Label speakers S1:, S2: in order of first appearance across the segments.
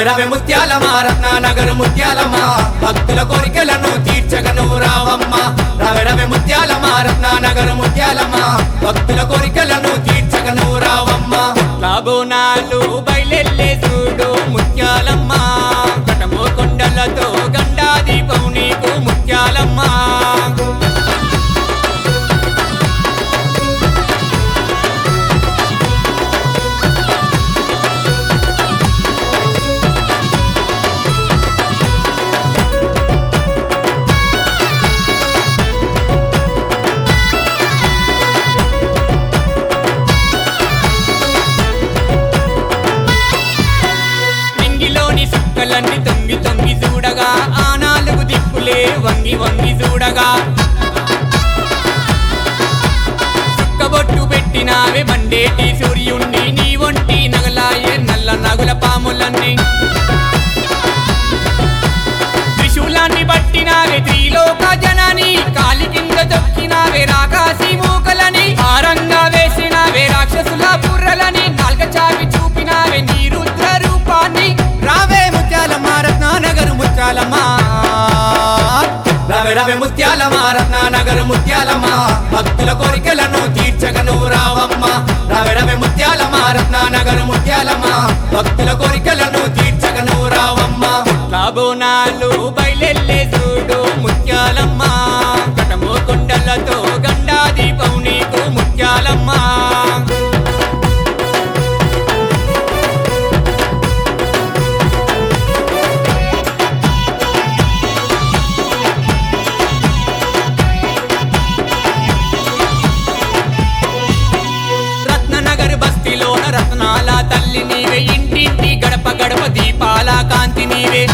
S1: రవి రవి ముత్యాలమా రత్నానగర్ ముత్యాలమా భక్తుల కోరికలను తీర్చగను రావమ్మ రవి రవి ముత్యాలమా రత్నానగర్ ముత్యాలమా భక్తుల కోరికలను తీర్చగను రావమ్మ
S2: లాబోనాలు బయలెల్లే చూడు ముత్యాలమ్మ కటమో కొండలతో గండా దీపం నీకు ముత్యాలమ్మ సుక్కలన్నీ తొంగి తొంగి చూడగా ఆ నాలుగు దిక్కులే వంగి వంగి చూడగా సుక్కబొట్టు పెట్టినావే మండేటి సూర్యుణ్ణి నీ ఒంటి నగలాయే నల్ల నగుల పాములన్నీ త్రిశూలాన్ని పట్టినావే త్రిలోక జనని కాలి కింద తొక్కినావే రాకాసి మూకలని ఆరంగా వేసినావే రాక్షసుల బుర్రలని నాల్క చావి చూపినావే నీ రుద్ర రూపాన్ని
S1: రావే ముత్యాలమా రత్నానగర్ ముత్యాలమా రవి రవి ముత్యాలమా రత్నానగర్ ముత్యాలమా భక్తుల కోరికలను తీర్చగను రావమ్మ రవి రవి ముత్యాలమా రత్నానగర్ ముత్యాలమా భక్తుల కోరికలను తీర్చగను రావమ్మ
S2: లాబోనాలు బయలెల్లే చూడు ముత్యాలమ్మ కటమో కొండలతో గండా దీపం నీకు ముత్యాలమ్మ బస్తిలోన రత్నాల తల్లి నీవే ఇంటింటి గడప గడప దీపాల కాంతి నీవే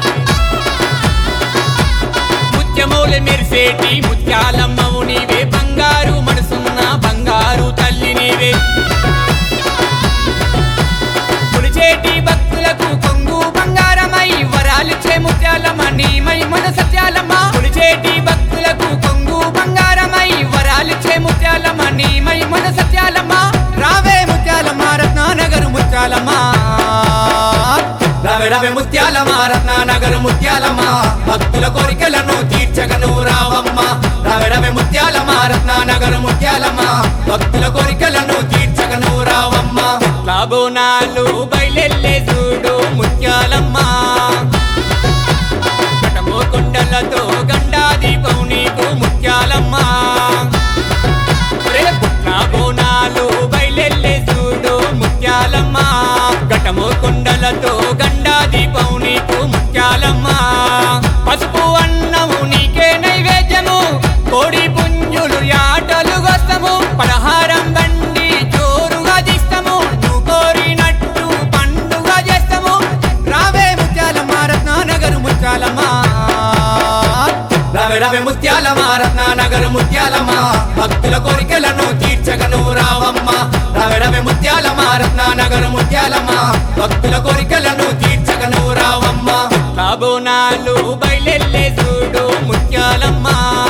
S2: ముత్యమౌలి మెరిసేటి ముత్యాలమ్మవు నీవే బంగారు మనసున్న బంగారు తల్లి నీవే కొలిచేటి భక్తులకు కొంగు బంగారమై వరాలిచ్చే ముత్యాలమ్మ నీమై మన సత్యాలమ్మ కొలిచేటి భక్తులకు కొంగు బంగారమై వరాలిచ్చే ముత్యాలమ్మ నీమై మన సత్యాలమ్మ
S1: రావే ముత్యాలమా రత్నానగర్ ముత్యాలమా రవి రవి ముత్యాలమా రత్నానగర్ ముత్యాలమా భక్తుల కోరికలను తీర్చగను రావమ్మ రవి రవి ముత్యాలమా రత్నానగర్ ముత్యాలమా భక్తుల కోరికలను తీర్చగను రావమ్మ
S2: లాబోనాలు బయలెల్లే చూడు ముత్యాలమ్మ కటమో కొండలతో గండా దీపం నీకు ముత్యాలమ్మ లాబోనాలు బయలెల్లే చూడు ముత్యాలమ్మ ఘటమో కొండలతో గండా దీపం నీకు ముత్యాలమ్మ పసుపు అన్నము నీకే నైవేద్యము కోడి పుంజులు యాటలు గస్తము పలహారం బండి జోరుగా తీస్తాము నువ్వు కోరినట్టు పండుగ చేస్తాము
S1: రావే ముత్యాలమా రత్నానగర్ ముత్యాలమా రవి రవి ముత్యాలమా రత్నానగర్ ముత్యాలమా భక్తుల కోరికలను తీర్చగను రావమ్మ రవి రవి ముత్యాలమా రత్నానగర్ ముత్యాలమా భక్తుల కోరికలను తీర్చగను రావమ్మ
S2: లాబోనాలు బయలెల్లే చూడు ముత్యాలమ్మ